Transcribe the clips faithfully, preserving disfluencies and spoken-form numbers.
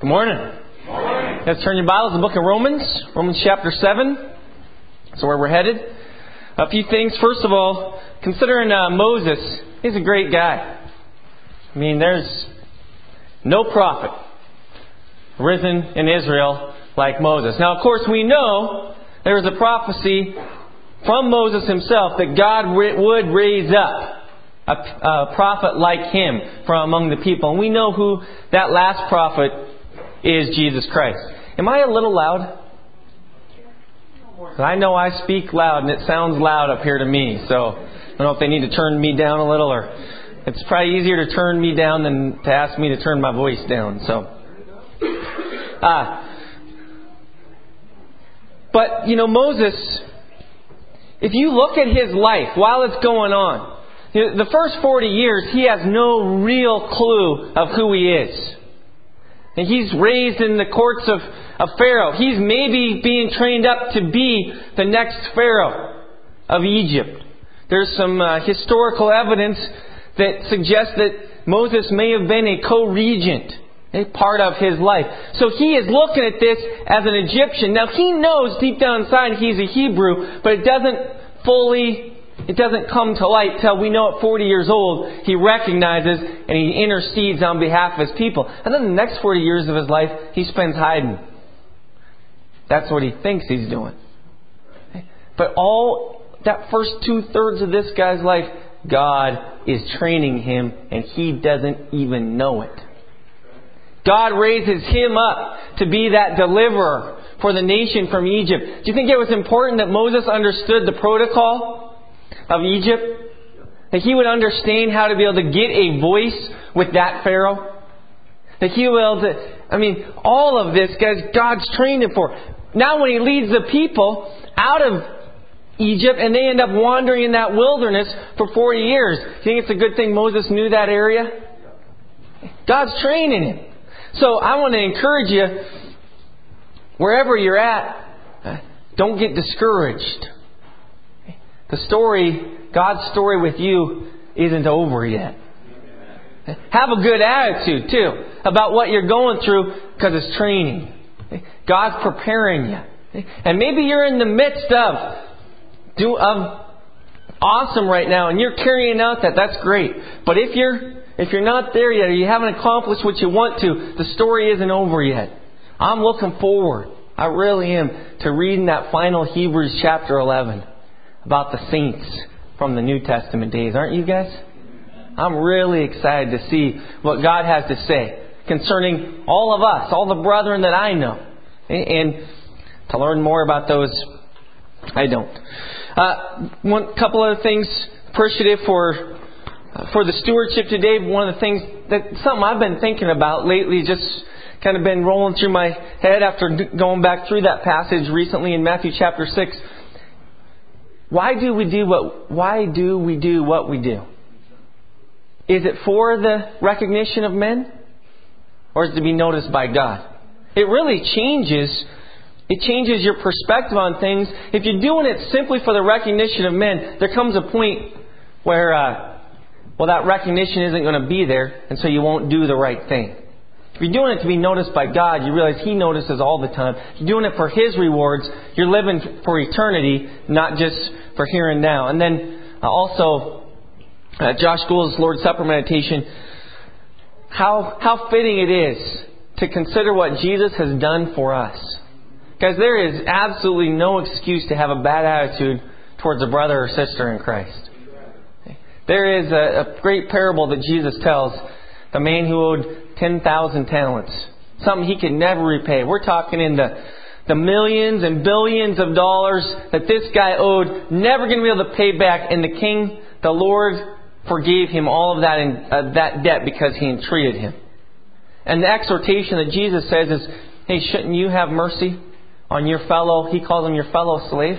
Good morning. Good morning. Let's turn your Bibles to the book of Romans, Romans chapter seven. That's where we're headed. A few things. First of all, considering uh, Moses, he's a great guy. I mean, there's no prophet risen in Israel like Moses. Now, of course, we know there was a prophecy from Moses himself that God would raise up a, a prophet like him from among the people. And we know who that last prophet is, Jesus Christ. Am I a little loud? I know I speak loud and it sounds loud up here to me. So I don't know if they need to turn me down a little, or it's probably easier to turn me down than to ask me to turn my voice down. So, uh, but you know, Moses, if you look at his life while it's going on, the first forty years he has no real clue of who he is. And he's raised in the courts of, of Pharaoh. He's maybe being trained up to be the next Pharaoh of Egypt. There's some uh, historical evidence that suggests that Moses may have been a co-regent, a part of his life. So he is looking at this as an Egyptian. Now he knows deep down inside he's a Hebrew, but it doesn't fully... It doesn't come to light till we know at forty years old he recognizes and he intercedes on behalf of his people. And then the next forty years of his life he spends hiding. That's what he thinks he's doing. But all that first two-thirds of this guy's life, God is training him and he doesn't even know it. God raises him up to be that deliverer for the nation from Egypt. Do you think it was important that Moses understood the protocol of Egypt? That he would understand how to be able to get a voice with that Pharaoh? That he would be able to... I mean, all of this, guys, God's trained him for. Now when he leads the people out of Egypt and they end up wandering in that wilderness for forty years, do you think it's a good thing Moses knew that area? God's training him. So I want to encourage you, wherever you're at, don't get discouraged. The story, God's story with you isn't over yet. Have a good attitude too about what you're going through, because it's training. God's preparing you. And maybe you're in the midst of, do, of awesome right now and you're carrying out that. That's great. But if you're if you're not there yet, or you haven't accomplished what you want to, the story isn't over yet. I'm looking forward. I really am to reading that final Hebrews chapter eleven. About the saints from the New Testament days. Aren't you guys? I'm really excited to see what God has to say concerning all of us, all the brethren that I know. And to learn more about those, I don't. Uh, one couple other things. Appreciative for for the stewardship today. One of the things that something I've been thinking about lately, just kind of been rolling through my head after going back through that passage recently in Matthew chapter six. Why do we do what why do we do what we do? Is it for the recognition of men? Or is it to be noticed by God? It really changes it changes your perspective on things. If you're doing it simply for the recognition of men, there comes a point where uh, well that recognition isn't going to be there, and so you won't do the right thing. If you're doing it to be noticed by God, you realize He notices all the time. If you're doing it for His rewards, you're living for eternity, not just for here and now. And then uh, also, uh, Josh Gould's Lord's Supper meditation, how how fitting it is to consider what Jesus has done for us. Guys, there is absolutely no excuse to have a bad attitude towards a brother or sister in Christ. There is a, a great parable that Jesus tells. The man who owed ten thousand talents. Something he could never repay. We're talking in the, the millions and billions of dollars that this guy owed. Never going to be able to pay back. And the king, the Lord, forgave him all of that, in, uh, that debt because he entreated him. And the exhortation that Jesus says is, hey, shouldn't you have mercy on your fellow, he calls him your fellow slave?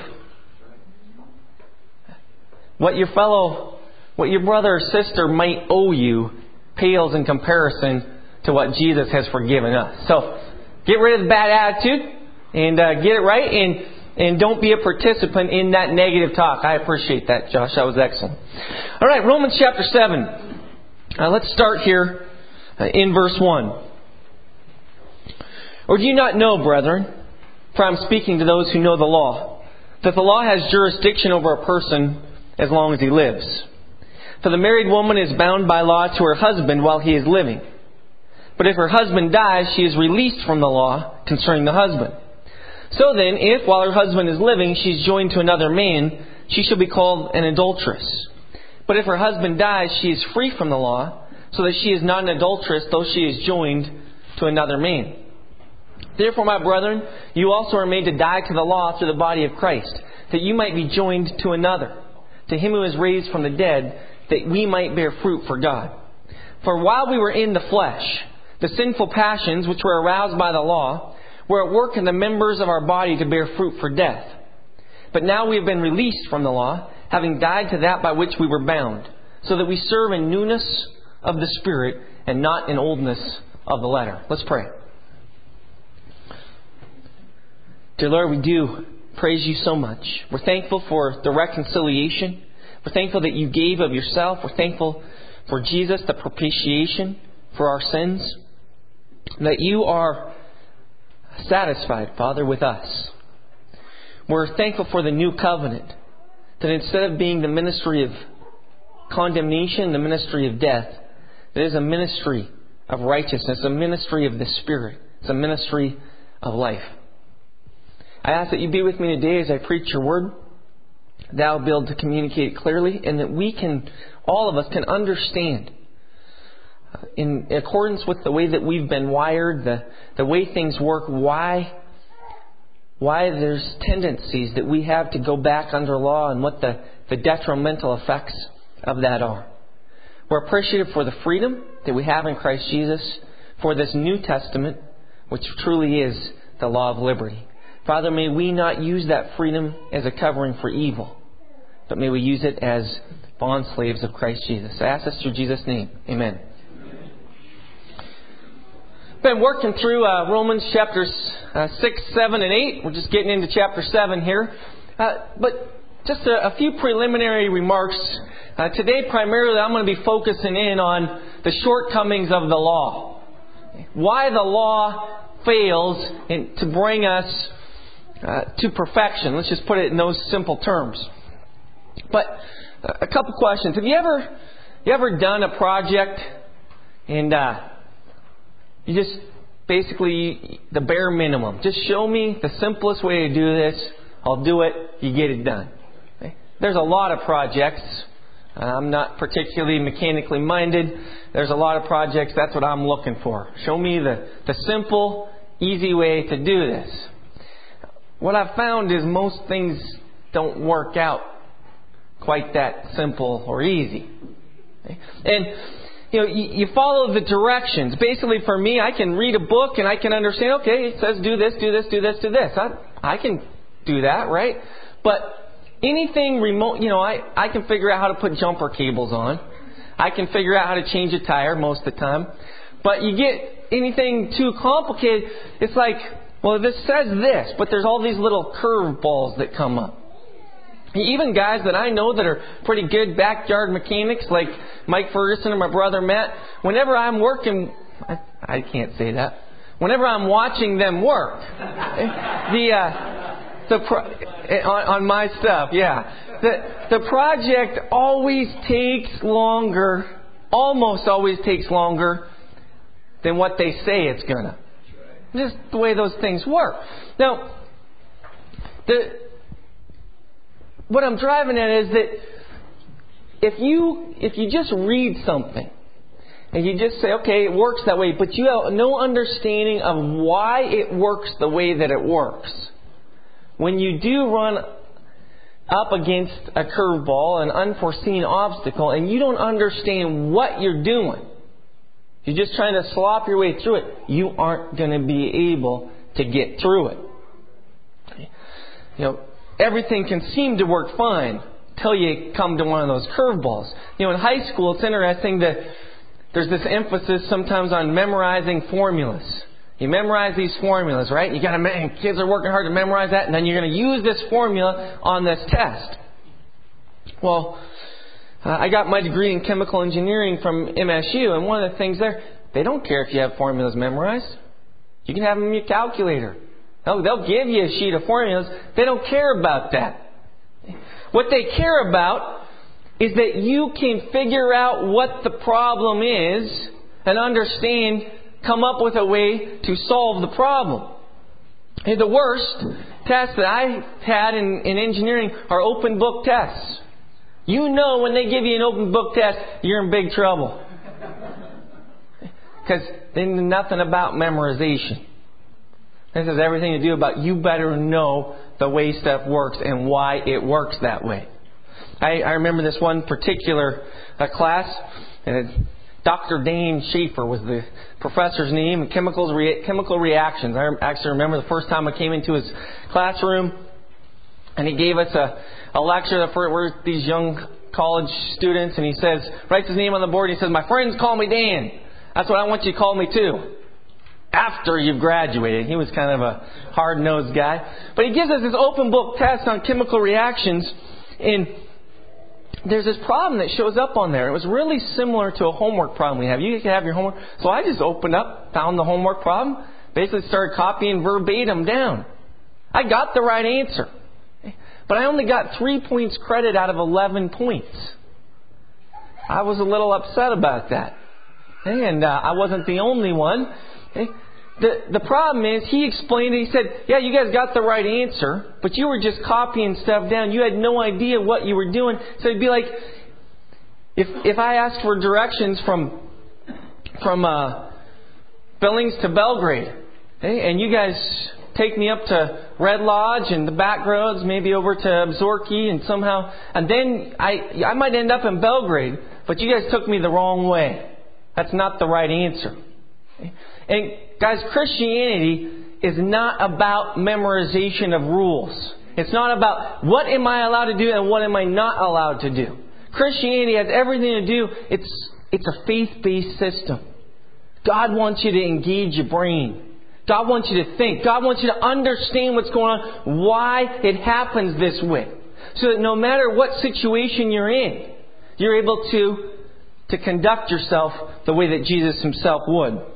What your fellow, what your brother or sister might owe you pales in comparison to what Jesus has forgiven us. So, get rid of the bad attitude and uh, get it right, and and don't be a participant in that negative talk. I appreciate that, Josh. That was excellent. All right, Romans chapter seven. Uh, let's start here uh, in verse one. Or do you not know, brethren, for I am speaking to those who know the law, that the law has jurisdiction over a person as long as he lives? For the married woman is bound by law to her husband while he is living. But if her husband dies, she is released from the law concerning the husband. So then, if while her husband is living she is joined to another man, she shall be called an adulteress. But if her husband dies, she is free from the law, so that she is not an adulteress, though she is joined to another man. Therefore, my brethren, you also are made to die to the law through the body of Christ, that you might be joined to another, to him who is raised from the dead, that we might bear fruit for God. For while we were in the flesh, the sinful passions which were aroused by the law were at work in the members of our body to bear fruit for death. But now we have been released from the law, having died to that by which we were bound, so that we serve in newness of the Spirit and not in oldness of the letter. Let's pray. Dear Lord, we do praise you so much. We're thankful for the reconciliation. We're thankful that you gave of yourself. We're thankful for Jesus, the propitiation for our sins. That you are satisfied, Father, with us. We're thankful for the new covenant. That instead of being the ministry of condemnation, the ministry of death, it is a ministry of righteousness, a ministry of the Spirit. It's a ministry of life. I ask that you be with me today as I preach your word. Thou be able to communicate it clearly, and that we can, all of us can understand in accordance with the way that we've been wired, the, the way things work, why, why there's tendencies that we have to go back under law and what the, the detrimental effects of that are. We're appreciative for the freedom that we have in Christ Jesus, for this New Testament, which truly is the law of liberty. Father, may we not use that freedom as a covering for evil, but may we use it as bond slaves of Christ Jesus. I ask this through Jesus' name. Amen. Been working through uh, Romans chapters uh, six, seven, and eight. We're just getting into chapter seven here. Uh, but just a, a few preliminary remarks. Uh, today, primarily, I'm going to be focusing in on the shortcomings of the law. Why the law fails in, to bring us Uh, to perfection. Let's just put it in those simple terms. But uh, a couple questions. Have you ever you ever done a project and uh, you just basically the bare minimum? Just show me the simplest way to do this. I'll do it. You get it done. Okay? There's a lot of projects. I'm not particularly mechanically minded. There's a lot of projects. That's what I'm looking for. Show me the, the simple, easy way to do this. What I've found is most things don't work out quite that simple or easy. Okay? And, you know, you, you follow the directions. Basically, for me, I can read a book and I can understand, okay, it says do this, do this, do this, do this. I, I can do that, right? But anything remote, you know, I, I can figure out how to put jumper cables on. I can figure out how to change a tire most of the time. But you get anything too complicated, it's like, well, this says this, but there's all these little curveballs that come up. Even guys that I know that are pretty good backyard mechanics, like Mike Ferguson and my brother Matt, whenever I'm working, I, I can't say that. Whenever I'm watching them work, the uh, the pro, on, on my stuff, yeah, the the project always takes longer, almost always takes longer than what they say it's gonna. Just the way those things work. Now, the what I'm driving at is that if you if you just read something and you just say, okay, it works that way, but you have no understanding of why it works the way that it works, when you do run up against a curveball, an unforeseen obstacle, and you don't understand what you're doing, you're just trying to slop your way through it, you aren't going to be able to get through it. You know, everything can seem to work fine until you come to one of those curveballs. You know, in high school, it's interesting that there's this emphasis sometimes on memorizing formulas. You memorize these formulas, right? You got to, man, kids are working hard to memorize that, and then you're going to use this formula on this test. Well, Uh, I got my degree in chemical engineering from M S U, and one of the things there, they don't care if you have formulas memorized. You can have them in your calculator. They'll, they'll give you a sheet of formulas. They don't care about that. What they care about is that you can figure out what the problem is and understand, come up with a way to solve the problem. And the worst tests that I had in, in engineering are open book tests. You know when they give you an open book test, you're in big trouble. Because they know nothing about memorization. This has everything to do about you better know the way stuff works and why it works that way. I, I remember this one particular uh, class, and Doctor Dane Schaefer was the professor's name, and chemicals, rea- chemical reactions. I actually remember the first time I came into his classroom, and he gave us a, a lecture for we're these young college students, and he says, writes his name on the board, and he says, "My friends call me Dan. That's what I want you to call me too. After you've graduated." He was kind of a hard-nosed guy. But he gives us this open book test on chemical reactions, and there's this problem that shows up on there. It was really similar to a homework problem we have. You can have your homework. So I just opened up, found the homework problem, basically started copying verbatim down. I got the right answer. But I only got three points credit out of eleven points. I was a little upset about that. And uh, I wasn't the only one. The, the problem is, he explained it. He said, yeah, you guys got the right answer, but you were just copying stuff down. You had no idea what you were doing. So it'd be like, if if I asked for directions from from uh, Billings to Belgrade, okay, and you guys take me up to Red Lodge and the back roads, maybe over to Absorki, and somehow, and then I I might end up in Belgrade, but you guys took me the wrong way. That's not the right answer. Okay? And guys, Christianity is not about memorization of rules. It's not about what am I allowed to do and what am I not allowed to do. Christianity has everything to do, it's it's a faith-based system. God wants you to engage your brain. God wants you to think. God wants you to understand what's going on, why it happens this way. So that no matter what situation you're in, you're able to, to conduct yourself the way that Jesus Himself would.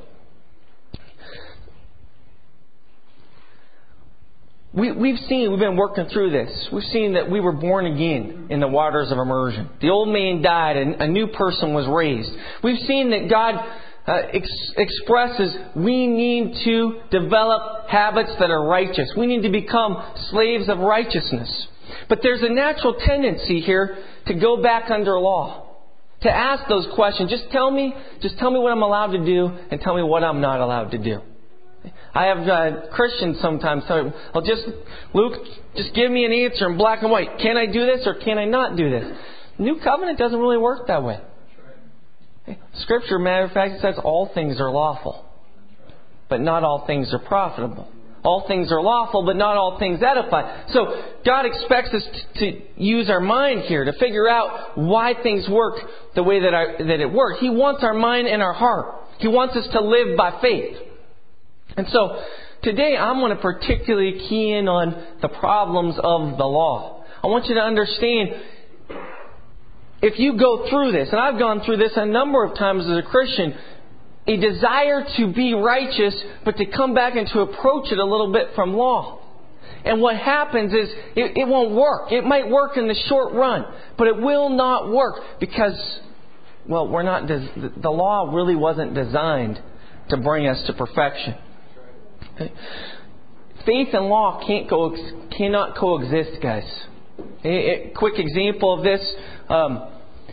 We, we've seen, we've been working through this. We've seen that we were born again in the waters of immersion. The old man died and a new person was raised. We've seen that God uh, ex- expresses we need to develop habits that are righteous. We need to become slaves of righteousness. But there's a natural tendency here to go back under law. To ask those questions. Just tell me, just tell me what I'm allowed to do and tell me what I'm not allowed to do. I have uh, Christians sometimes tell me, well, just, Luke, just give me an answer in black and white. Can I do this or can I not do this? New covenant doesn't really work that way. Scripture, matter of fact, says all things are lawful, but not all things are profitable. All things are lawful, but not all things edify. So God expects us to use our mind here to figure out why things work the way that, I, that it works. He wants our mind and our heart. He wants us to live by faith. And so today I'm going to particularly key in on the problems of the law. I want you to understand, if you go through this, and I've gone through this a number of times as a Christian, a desire to be righteous, but to come back and to approach it a little bit from law. And what happens is it, it won't work. It might work in the short run, but it will not work because, well, we're not. Des- the law really wasn't designed to bring us to perfection. Okay. Faith and law can't co- cannot coexist, guys. A, a quick example of this. Um,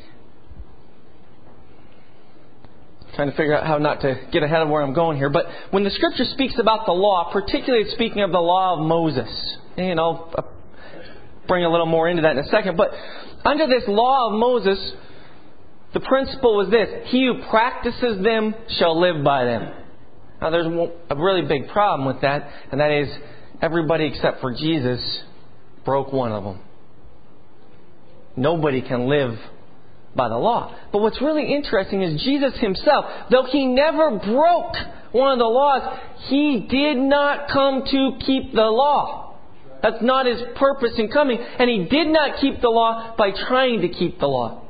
Trying to figure out how not to get ahead of where I'm going here. But when the Scripture speaks about the law, particularly speaking of the law of Moses, and I'll bring a little more into that in a second. But under this law of Moses, the principle was this: he who practices them shall live by them. Now there's a really big problem with that, and that is everybody except for Jesus broke one of them. Nobody can live by the law. But what's really interesting is Jesus Himself, though He never broke one of the laws, He did not come to keep the law. That's not His purpose in coming. And He did not keep the law by trying to keep the law.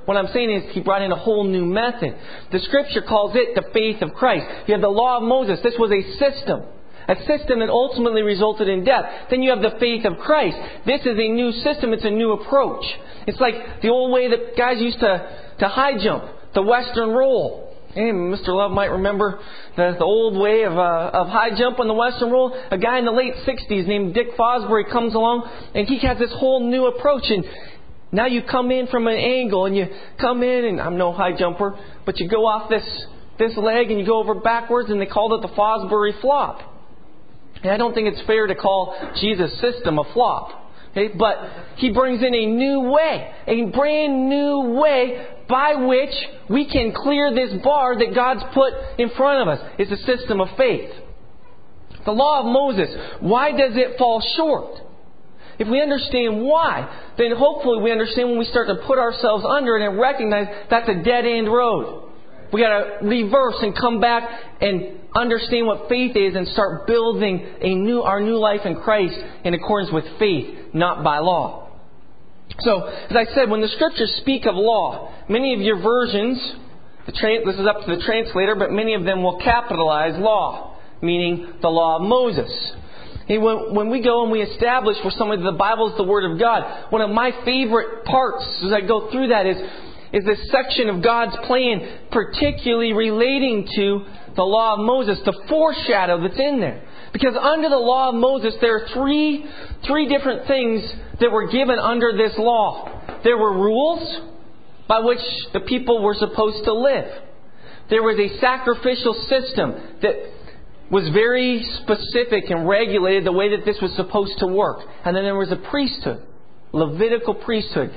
What I'm saying is He brought in a whole new method. The Scripture calls it the faith of Christ. You have the law of Moses. This was a system. A system that ultimately resulted in death. Then you have the faith of Christ. This is a new system. It's a new approach. It's like the old way that guys used to, to high jump. The Western roll. Hey, Mister Love might remember the, the old way of, uh, of high jump on the Western roll. A guy in the late sixties named Dick Fosbury comes along and he has this whole new approach. And now you come in from an angle and you come in, and I'm no high jumper, but you go off this, this leg and you go over backwards, and they called it the Fosbury flop. And I don't think it's fair to call Jesus' system a flop. Okay? But He brings in a new way, a brand new way by which we can clear this bar that God's put in front of us. It's a system of faith. The law of Moses, why does it fall short? If we understand why, then hopefully we understand when we start to put ourselves under it and recognize that's a dead-end road. We got to reverse and come back and understand what faith is and start building a new our new life in Christ in accordance with faith, not by law. So, as I said, when the Scriptures speak of law, many of your versions, the tra- this is up to the translator, but many of them will capitalize law, meaning the law of Moses. When we go and we establish for somebody the Bible is the Word of God, one of my favorite parts as I go through that is, is this section of God's plan, particularly relating to the law of Moses, the foreshadow that's in there. Because under the law of Moses, there are three, three different things that were given under this law. There were rules by which the people were supposed to live. There was a sacrificial system that was very specific and regulated the way that this was supposed to work. And then there was a priesthood, Levitical priesthood,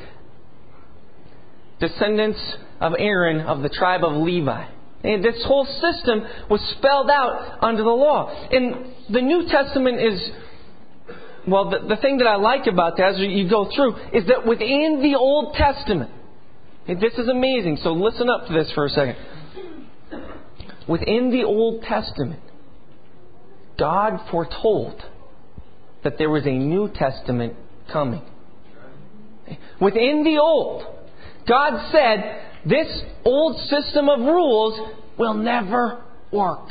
descendants of Aaron of the tribe of Levi. And this whole system was spelled out under the law. And the New Testament is, well, the, the thing that I like about that as you go through is that within the Old Testament, and this is amazing, so listen up to this for a second. Within the Old Testament, God foretold that there was a New Testament coming. Within the Old, God said, this old system of rules will never work.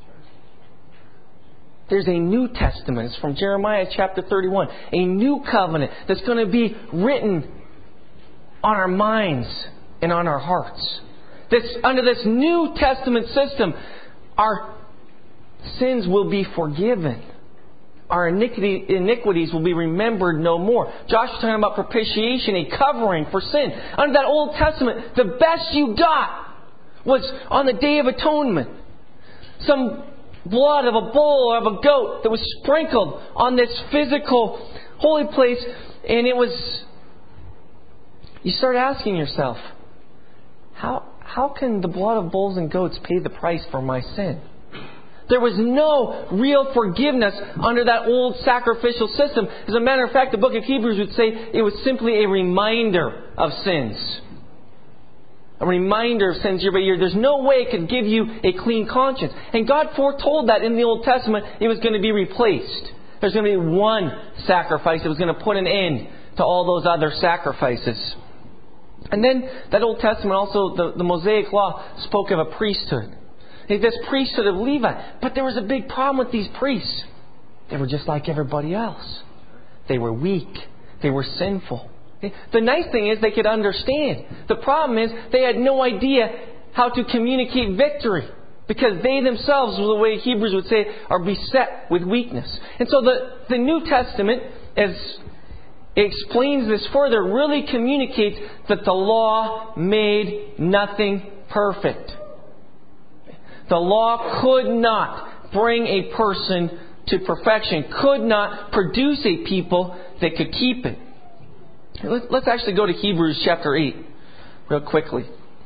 There's a New Testament. It's from Jeremiah chapter thirty-one. A new covenant that's going to be written on our minds and on our hearts. This, under this New Testament system, our sins will be forgiven. Our iniquity, iniquities will be remembered no more. Josh was talking about propitiation, a covering for sin. Under that Old Testament, the best you got was on the Day of Atonement. Some blood of a bull or of a goat that was sprinkled on this physical holy place. And it was... You start asking yourself, how, how can the blood of bulls and goats pay the price for my sin? There was no real forgiveness under that old sacrificial system. As a matter of fact, the book of Hebrews would say it was simply a reminder of sins. A reminder of sins year by year. There's no way it could give you a clean conscience. And God foretold that in the Old Testament it was going to be replaced. There's going to be one sacrifice that was going to put an end to all those other sacrifices. And then that Old Testament also, the, the Mosaic Law, spoke of a priesthood. This priesthood of Levi. But there was a big problem with these priests. They were just like everybody else. They were weak. They were sinful. The nice thing is they could understand. The problem is they had no idea how to communicate victory. Because they themselves, the way Hebrews would say, are beset with weakness. And so the, the New Testament, as it explains this further, really communicates that the law made nothing perfect. The law could not bring a person to perfection, could not produce a people that could keep it. Let's actually go to Hebrews chapter eight real quickly.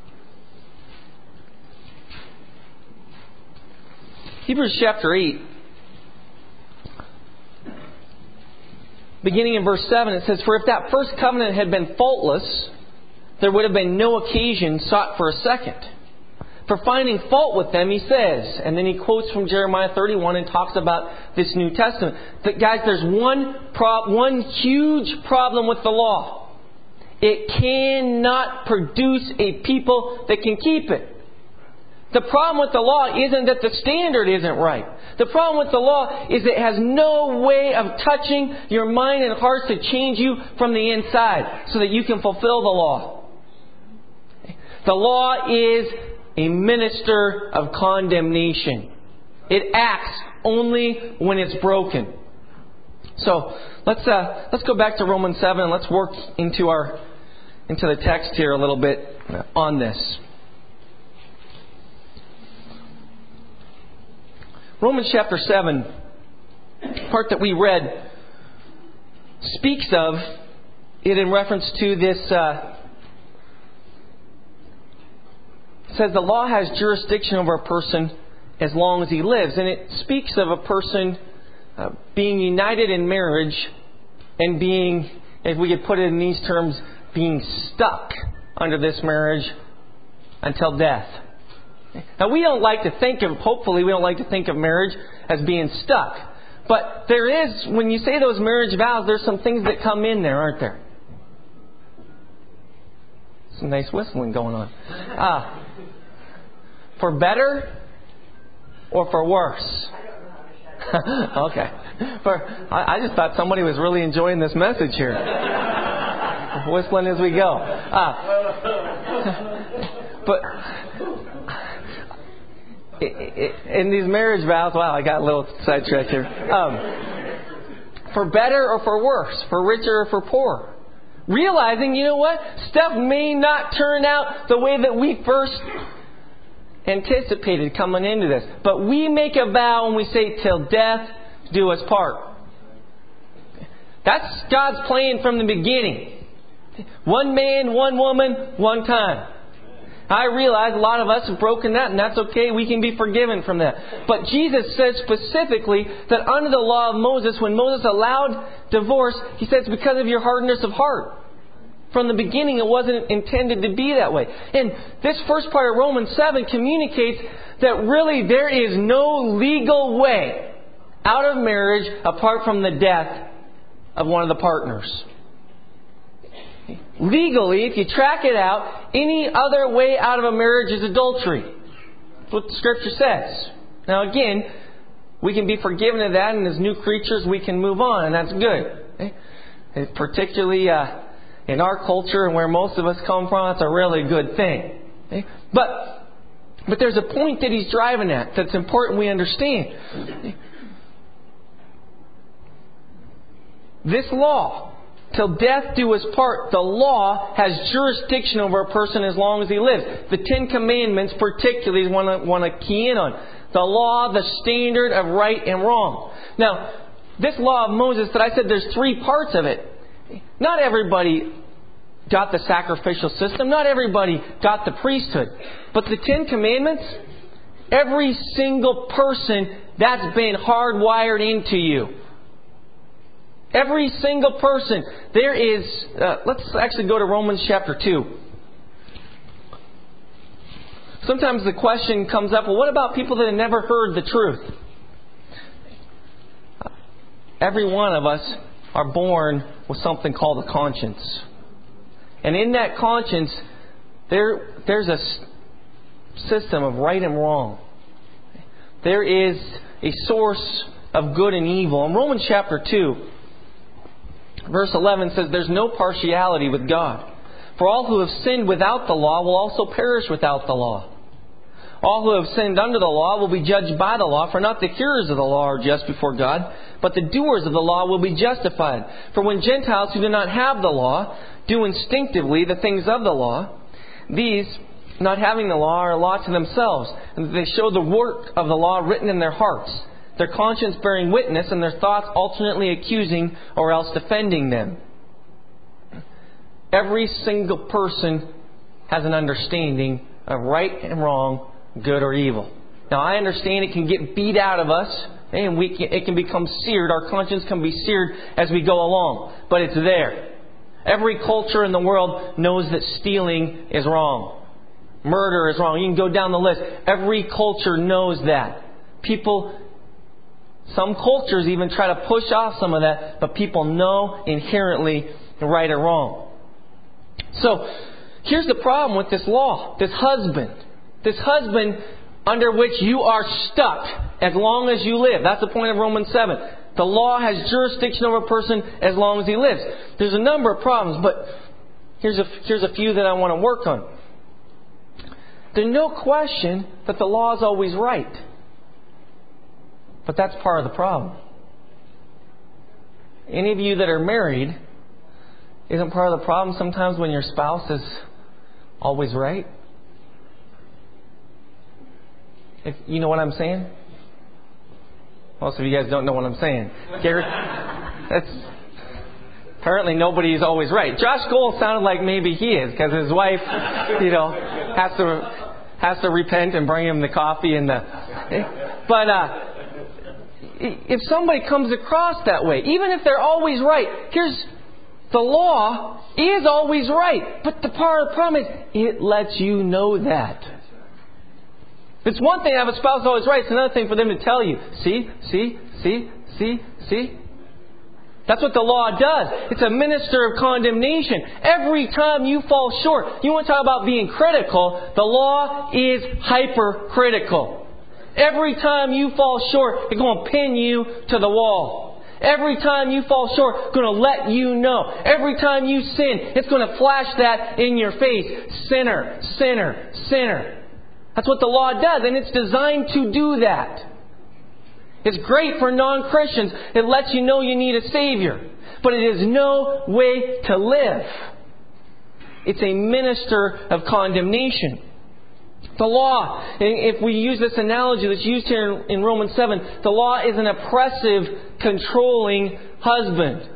Hebrews chapter eight, beginning in verse seven, it says, "For if that first covenant had been faultless, there would have been no occasion sought for a second. For finding fault with them," he says, and then he quotes from Jeremiah thirty-one and talks about this New Testament. That, guys, there's one pro- one huge problem with the law. it cannot produce a people that can keep it. The problem with the law isn't that the standard isn't right. The problem with the law is it has no way of touching your mind and heart to change you from the inside so that you can fulfill the law. The law is a minister of condemnation. It acts only when it's broken. So let's uh, let's go back to Romans seven and let's work into our into the text here a little bit on this. Romans chapter seven, part that we read, speaks of it in reference to this. Uh, it says the law has jurisdiction over a person as long as he lives. And it speaks of a person uh, being united in marriage and being, if we could put it in these terms, being stuck under this marriage until death. Now, we don't like to think of, hopefully we don't like to think of marriage as being stuck. But there is, when you say those marriage vows, there's some things that come in there, aren't there? Some nice whistling going on. Ah, for better or for worse? Okay. For, I, I just thought somebody was really enjoying this message here. Whistling as we go. Ah. But in these marriage vows, wow, I got a little sidetracked here. Um, for better or for worse, for richer or for poorer. Realizing, you know what? Stuff may not turn out the way that we first anticipated coming into this. But we make a vow and we say, till death do us part. That's God's plan from the beginning. One man, one woman, one time. I realize a lot of us have broken that, and that's okay. We can be forgiven from that. But Jesus says specifically that under the law of Moses, when Moses allowed divorce, He says because of your hardness of heart. From the beginning, it wasn't intended to be that way. And this first part of Romans seven communicates that really there is no legal way out of marriage apart from the death of one of the partners. Legally, if you track it out, any other way out of a marriage is adultery. That's what the Scripture says. Now again, we can be forgiven of that, and as new creatures we can move on, and that's good. Okay? Particularly uh, in our culture and where most of us come from, that's a really good thing. Okay? But, but there's a point that he's driving at that's important we understand. Okay? This law, till death do us part, the law has jurisdiction over a person as long as he lives. The Ten Commandments particularly want to, want to key in on. The law, the standard of right and wrong. Now, this law of Moses that I said there's three parts of it. Not everybody got the sacrificial system. Not everybody got the priesthood. But the Ten Commandments, every single person, that's been hardwired into you. Every single person. There is, uh, let's actually go to Romans chapter two. Sometimes the question comes up, well, what about people that have never heard the truth? Every one of us are born with something called a conscience. And in that conscience, there there's a system of right and wrong. There is a source of good and evil. In Romans chapter two, verse eleven says, there's no partiality with God. For all who have sinned without the law will also perish without the law. All who have sinned under the law will be judged by the law, for not the hearers of the law are just before God, but the doers of the law will be justified. For when Gentiles who do not have the law do instinctively the things of the law, these, not having the law, are a law to themselves, and they show the work of the law written in their hearts, their conscience bearing witness, and their thoughts alternately accusing or else defending them. Every single person has an understanding of right and wrong, good or evil. Now, I understand it can get beat out of us, and we can, it can become seared. Our conscience can be seared as we go along, but it's there. Every culture in the world knows that stealing is wrong. Murder is wrong. You can go down the list. Every culture knows that. People, some cultures even try to push off some of that, but people know inherently right or wrong. So, here's the problem with this law, this husband. This husband under which you are stuck as long as you live. That's the point of Romans seven. The law has jurisdiction over a person as long as he lives. There's a number of problems, but here's a, here's a few that I want to work on. There's no question that the law is always right. But that's part of the problem. Any of you that are married, isn't part of the problem sometimes when your spouse is always right? If you know what I'm saying? Most of you guys don't know what I'm saying. Garrett, that's apparently nobody is always right. Josh Gold sounded like maybe he is because his wife, you know, has to has to repent and bring him the coffee and the. But uh, if somebody comes across that way, even if they're always right, here's the law is always right. But the part of the problem is it lets you know that. It's one thing to have a spouse always right. It's another thing for them to tell you, see, see, see, see, see. That's what the law does. It's a minister of condemnation. Every time you fall short, you want to talk about being critical, the law is hypercritical. Every time you fall short, it's going to pin you to the wall. Every time you fall short, it's going to let you know. Every time you sin, it's going to flash that in your face. Sinner, sinner, sinner. That's what the law does, and it's designed to do that. It's great for non-Christians. It lets you know you need a Savior. But it is no way to live. It's a minister of condemnation. The law, if we use this analogy that's used here in Romans seven, the law is an oppressive, controlling husband.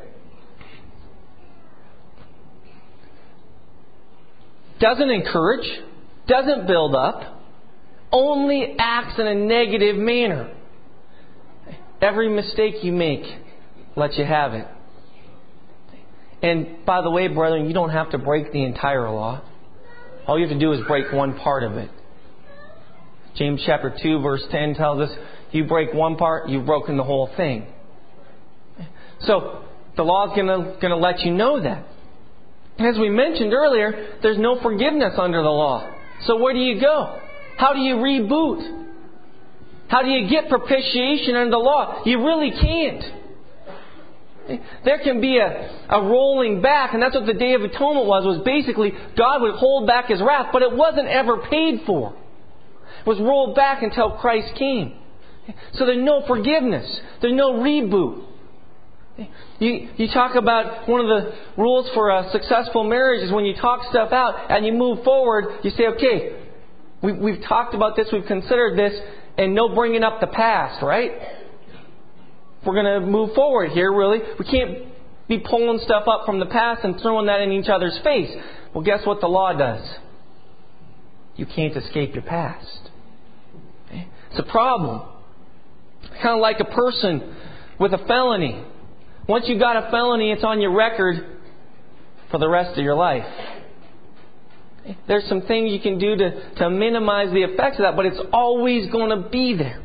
Doesn't encourage, doesn't build up, only acts in a negative manner. Every mistake you make lets you have it. And by the way, brethren, you don't have to break the entire law. All you have to do is break one part of it. James chapter two verse ten tells us, you break one part, you've broken the whole thing. So, the law is going to, going to let you know that. As we mentioned earlier, there's no forgiveness under the law. So where do you go? How do you reboot? How do you get propitiation under the law? You really can't. There can be a, a rolling back, and that's what the Day of Atonement was, was basically God would hold back His wrath, but it wasn't ever paid for. It was rolled back until Christ came. So there's no forgiveness. There's no reboot. You, you talk about one of the rules for a successful marriage is when you talk stuff out and you move forward, you say, okay, we, we've talked about this, we've considered this, and no bringing up the past, right? We're going to move forward here, really. We can't be pulling stuff up from the past and throwing that in each other's face. Well, guess what the law does? You can't escape your past. It's a problem. Kind of like a person with a felony. Once you've got a felony, it's on your record for the rest of your life. There's some things you can do to, to minimize the effects of that, but it's always going to be there.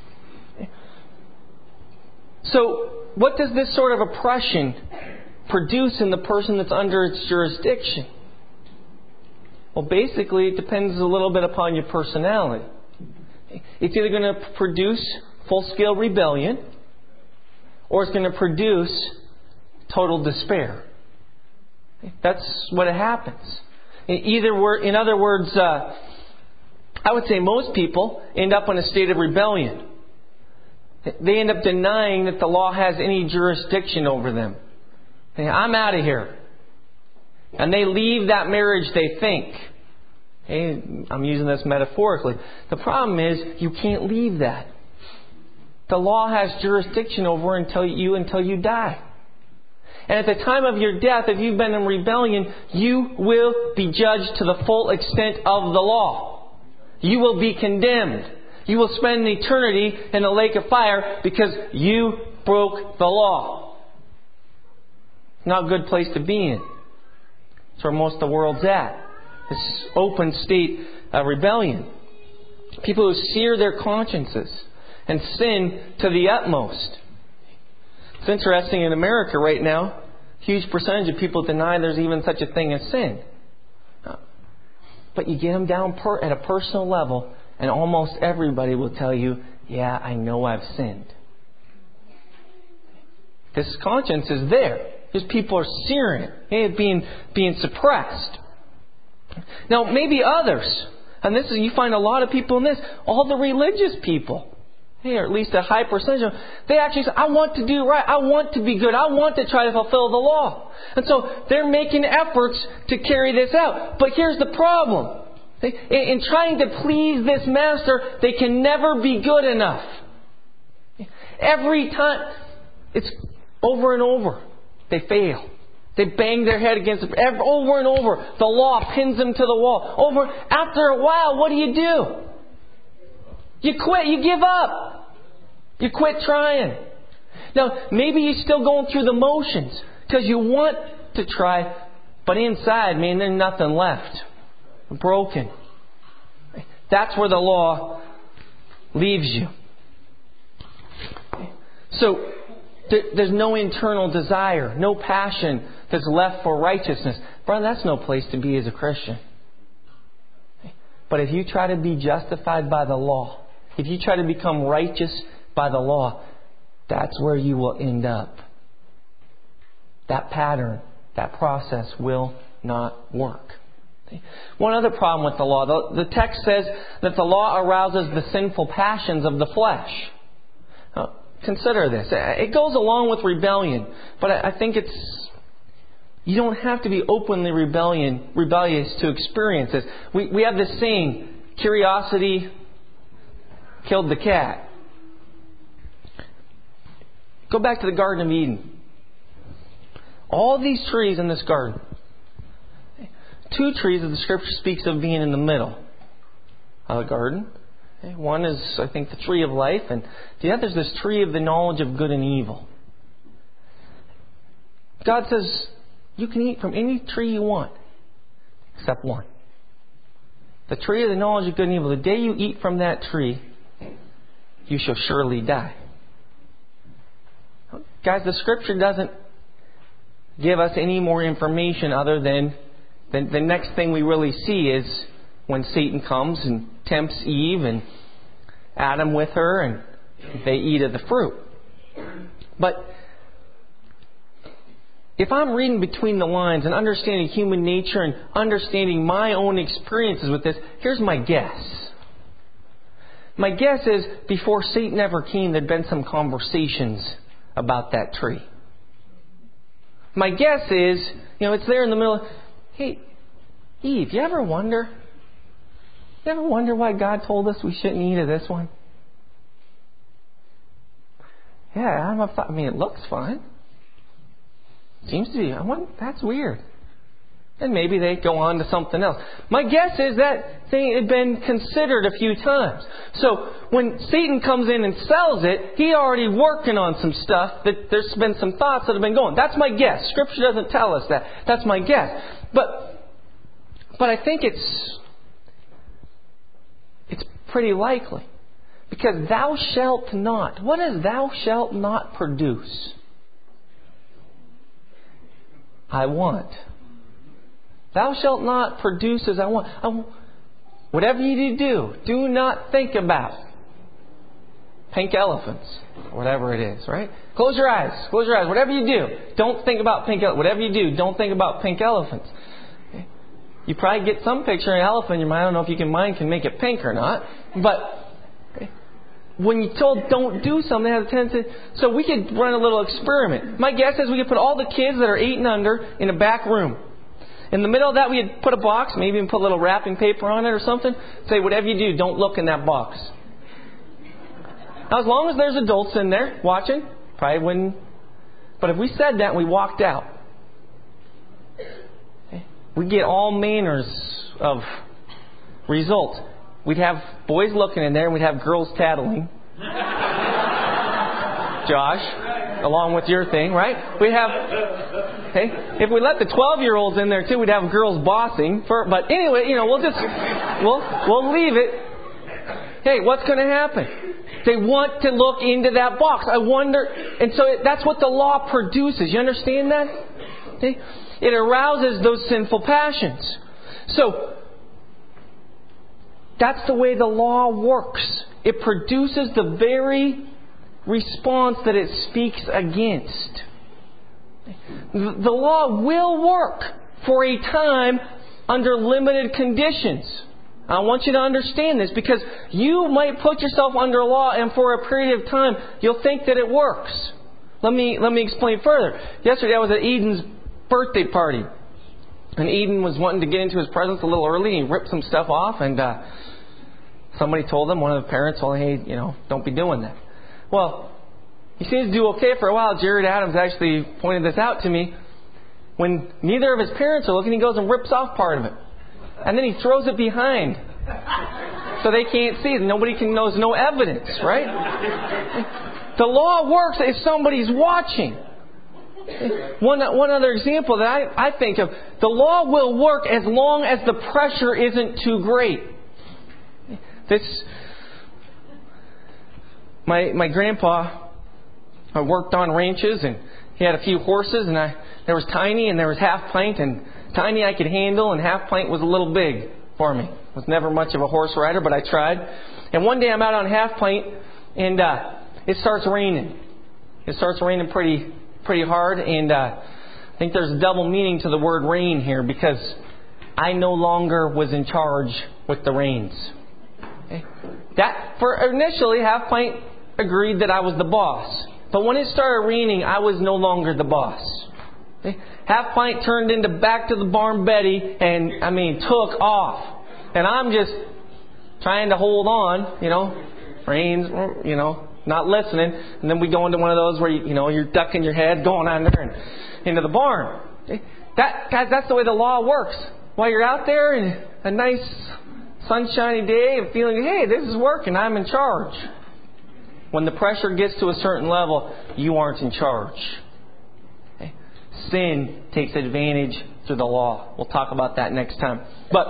So, what does this sort of oppression produce in the person that's under its jurisdiction? Well, basically, it depends a little bit upon your personality. It's either going to produce full-scale rebellion, or it's going to produce total despair. That's what it happens. Either word, in other words, uh, I would say most people end up in a state of rebellion. They end up denying that the law has any jurisdiction over them. I'm out of here. And they leave that marriage, they think. Hey, I'm using this metaphorically. The problem is, you can't leave that. The law has jurisdiction over until you until you die. And at the time of your death, if you've been in rebellion, you will be judged to the full extent of the law. You will be condemned. You will spend an eternity in a lake of fire because you broke the law. Not a good place to be in. It's where most of the world's at. This open state of rebellion. People who sear their consciences and sin to the utmost. It's interesting in America right now. huge percentage of people deny there's even such a thing as sin. But you get them down per, at a personal level, and almost everybody will tell you, yeah, I know I've sinned. This conscience is there. These people are searing it. It's being, being suppressed. Now, maybe others, and this is, you find a lot of people in this, all the religious people, hey, or at least a high percentage of them, they actually say, I want to do right. I want to be good. I want to try to fulfill the law. And so they're making efforts to carry this out. But here's the problem. In, in trying to please this master, they can never be good enough. Every time, it's over and over. They fail. They bang their head against it over and over. The law pins them to the wall. Over. After a while, what do you do? You quit. You give up. You quit trying. Now, maybe you're still going through the motions because you want to try, but inside, man, there's nothing left. Broken. That's where the law leaves you. So, there's no internal desire, no passion that's left for righteousness. Brother, that's no place to be as a Christian. But if you try to be justified by the law, if you try to become righteous by the law, that's where you will end up. That pattern, that process will not work. One other problem with the law, the, the text says that the law arouses the sinful passions of the flesh. Now, consider this. It goes along with rebellion, but I think it's, you don't have to be openly rebellion, rebellious to experience this. We, we have this saying, curiosity killed the cat. Go back to the Garden of Eden. All these trees in this garden. Two trees that the Scripture speaks of being in the middle of the garden. One is, I think, the tree of life, and the other is this tree of the knowledge of good and evil. God says, you can eat from any tree you want, except one. The tree of the knowledge of good and evil. The day you eat from that tree, you shall surely die. Guys, the Scripture doesn't give us any more information other than the, the next thing we really see is when Satan comes and tempts Eve and Adam with her, and they eat of the fruit. But if I'm reading between the lines and understanding human nature and understanding my own experiences with this, here's my guess. My guess is before Satan ever came, there'd been some conversations about that tree. My guess is, you know, it's there in the middle. Hey, Eve, you ever wonder? You ever wonder why God told us we shouldn't eat of this one? Yeah, I don't know if I mean, it looks fine. Seems to be. I want, that's weird. And maybe they go on to something else. My guess is that thing had been considered a few times. So when Satan comes in and sells it, he already working on some stuff that there's been some thoughts that have been going. That's my guess. Scripture doesn't tell us that. That's my guess. But but I think it's it's pretty likely. Because thou shalt not. What does thou shalt not produce? I want. Thou shalt not produce as I want. I, whatever you do, do not think about pink elephants. Whatever it is, right? Close your eyes. Close your eyes. Whatever you do, don't think about pink elephants. Whatever you do, don't think about pink elephants. Okay? You probably get some picture of an elephant in your mind. I don't know if you can mind can make it pink or not. But okay, when you're told don't do something, it has a tendency. So we could run a little experiment. My guess is we could put all the kids that are eight and under in a back room. In the middle of that, we'd put a box, maybe even put a little wrapping paper on it or something. Say, whatever you do, don't look in that box. Now, as long as there's adults in there watching, probably wouldn't. But if we said that and we walked out, okay, we'd get all manners of results. We'd have boys looking in there and we'd have girls tattling. Josh, along with your thing, right? We'd have... Okay. If we let the twelve-year-olds in there too, we'd have girls bossing. For, but anyway, you know, we'll just we'll we'll leave it. Hey, what's going to happen? They want to look into that box. I wonder, and so it, that's what the law produces. You understand that? Okay? It arouses those sinful passions. So, that's the way the law works. It produces the very response that it speaks against. The law will work for a time under limited conditions. I want you to understand this, because you might put yourself under law and for a period of time you'll think that it works. Let me let me explain further. Yesterday I was at Eden's birthday party. And Eden was wanting to get into his presence a little early. He ripped some stuff off, and uh, somebody told him, one of the parents, well, hey, you know, don't be doing that. Well, he seems to do okay for a while. Jared Adams actually pointed this out to me. When neither of his parents are looking, he goes and rips off part of it. And then he throws it behind. So they can't see it. Nobody can knows no evidence, right? The law works if somebody's watching. One one other example that I, I think of, the law will work as long as the pressure isn't too great. This, my my grandpa I worked on ranches, and he had a few horses, and I there was Tiny and there was Half Pint, and Tiny I could handle, and Half Pint was a little big for me. I was never much of a horse rider, but I tried. And one day I'm out on Half Pint, and uh, it starts raining. It starts raining pretty pretty hard, and uh, I think there's a double meaning to the word rain here, because I no longer was in charge with the reins. Okay? That for initially Half Pint agreed that I was the boss, but when it started raining, I was no longer the boss. Okay? Half Pint turned into back to the barn Betty, and I mean took off, and I'm just trying to hold on, you know, reins, you know. Not listening, and then we go into one of those where you, you know you're ducking your head, going on there and into the barn. That guys, that's the way the law works. While you're out there in a nice sunshiny day and feeling, hey, this is working, I'm in charge. When the pressure gets to a certain level, you aren't in charge. Okay? Sin takes advantage through the law. We'll talk about that next time. But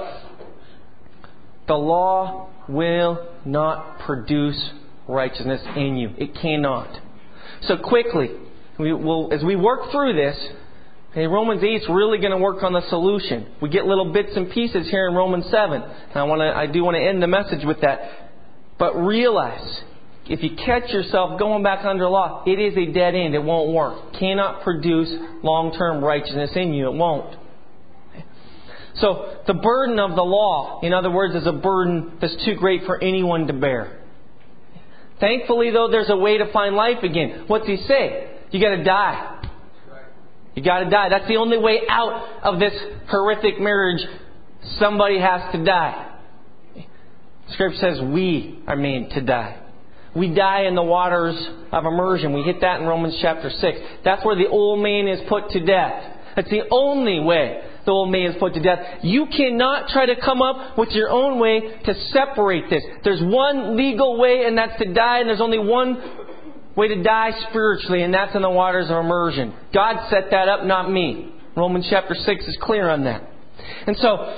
the law will not produce righteousness in you. It cannot. So quickly, we will, as we work through this, okay, Romans eight is really going to work on the solution. We get little bits and pieces here in Romans seven. And I want to, I do want to end the message with that. But realize, if you catch yourself going back under law, it is a dead end. It won't work. Cannot produce long-term righteousness in you. It won't. Okay. So the burden of the law, in other words, is a burden that's too great for anyone to bear. Thankfully, though, there's a way to find life again. What's he say? You got to die. You got to die. That's the only way out of this horrific marriage. Somebody has to die. Scripture says we are made to die. We die in the waters of immersion. We hit that in Romans chapter six. That's where the old man is put to death. That's the only way the old man is put to death. You cannot try to come up with your own way to separate this. There's one legal way, and that's to die, and there's only one way to die spiritually, and that's in the waters of immersion. God set that up, not me. Romans chapter six is clear on that. And so,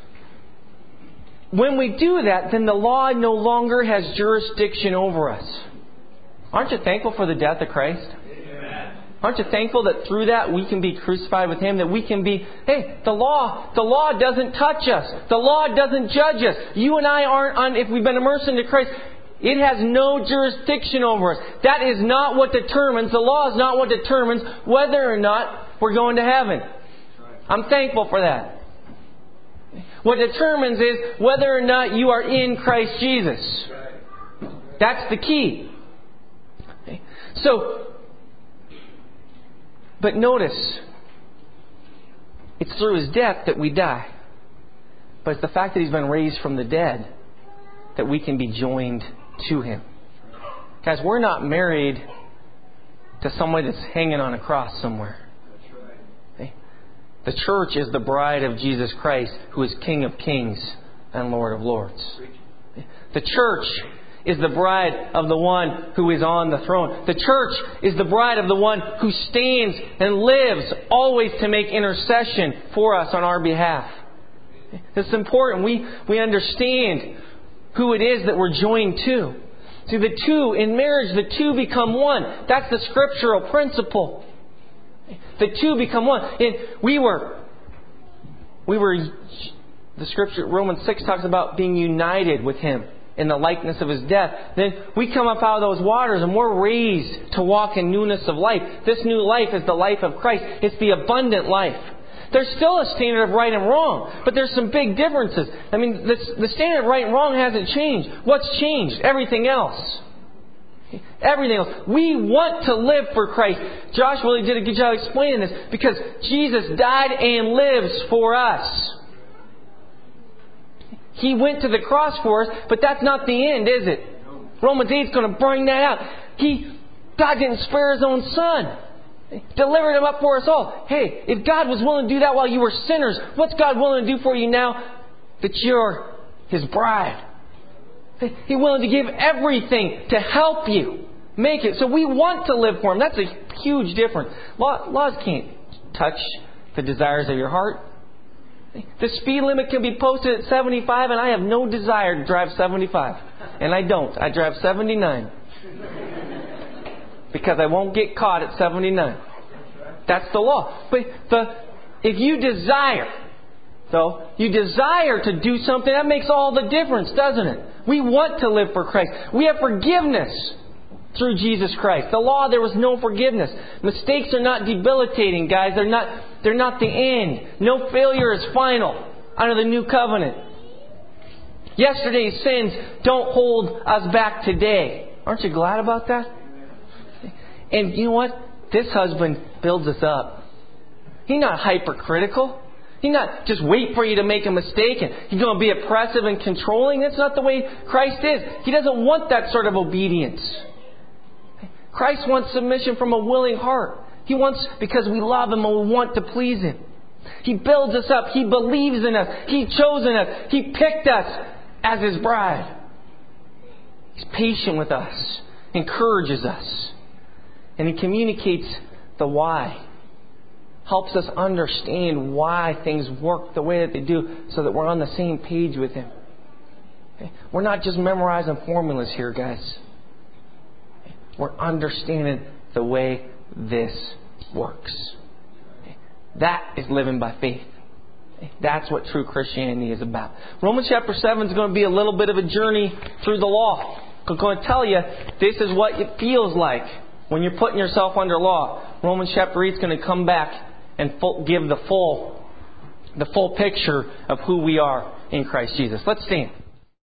when we do that, then the law no longer has jurisdiction over us. Aren't you thankful for the death of Christ? Aren't you thankful that through that we can be crucified with Him? That we can be, hey, the law, the law doesn't touch us. The law doesn't judge us. You and I aren't, on, if we've been immersed into Christ, it has no jurisdiction over us. That is not what determines, the law is not what determines whether or not we're going to heaven. I'm thankful for that. What determines is whether or not you are in Christ Jesus. That's the key. Okay. So, but notice, it's through His death that we die. But it's the fact that He's been raised from the dead that we can be joined to Him. Guys, we're not married to somebody that's hanging on a cross somewhere. Okay? The church is the bride of Jesus Christ, who is King of Kings and Lord of Lords. The church is the bride of the one who is on the throne. The church is the bride of the one who stands and lives always to make intercession for us on our behalf. It's important. We, we understand who it is that we're joined to. See, the two, in marriage, the two become one. That's the scriptural principle. The two become one. And we were, we were, the Scripture, Romans six talks about being united with Him in the likeness of His death. Then we come up out of those waters and we're raised to walk in newness of life. This new life is the life of Christ. It's the abundant life. There's still a standard of right and wrong, but there's some big differences. I mean, the, the standard of right and wrong hasn't changed. What's changed? Everything else. Everything else. We want to live for Christ. Josh really did a good job explaining this, because Jesus died and lives for us. He went to the cross for us, but that's not the end, is it? Romans eight is going to bring that out. He, God didn't spare His own Son. He delivered Him up for us all. Hey, if God was willing to do that while you were sinners, what's God willing to do for you now that you're His bride? He's willing to give everything to help you make it. So we want to live for Him. That's a huge difference. Law, laws can't touch the desires of your heart. The speed limit can be posted at seventy-five, and I have no desire to drive seventy-five. And I don't. I drive seventy-nine. Because I won't get caught at seventy-nine. That's the law. But the, if you desire, so you desire to do something, that makes all the difference, doesn't it? We want to live for Christ. We have forgiveness through Jesus Christ. The law, there was no forgiveness. Mistakes are not debilitating, guys. They're not, they're not the end. No failure is final under the new covenant. Yesterday's sins don't hold us back today. Aren't you glad about that? And you know what? This husband builds us up. He's not hypercritical. He's not just wait for you to make a mistake and He's going to be oppressive and controlling. That's not the way Christ is. He doesn't want that sort of obedience. Christ wants submission from a willing heart. He wants, because we love Him and we want to please Him. He builds us up. He believes in us. He's chosen us. He picked us as His bride. He's patient with us, encourages us, and He communicates the why. Helps us understand why things work the way that they do, so that we're on the same page with Him. Okay? We're not just memorizing formulas here, guys. Okay? We're understanding the way this works. Okay? That is living by faith. Okay? That's what true Christianity is about. Romans chapter seven is going to be a little bit of a journey through the law. I'm going to tell you, this is what it feels like when you're putting yourself under law. Romans chapter eight is going to come back and full, give the full, the full picture of who we are in Christ Jesus. Let's stand.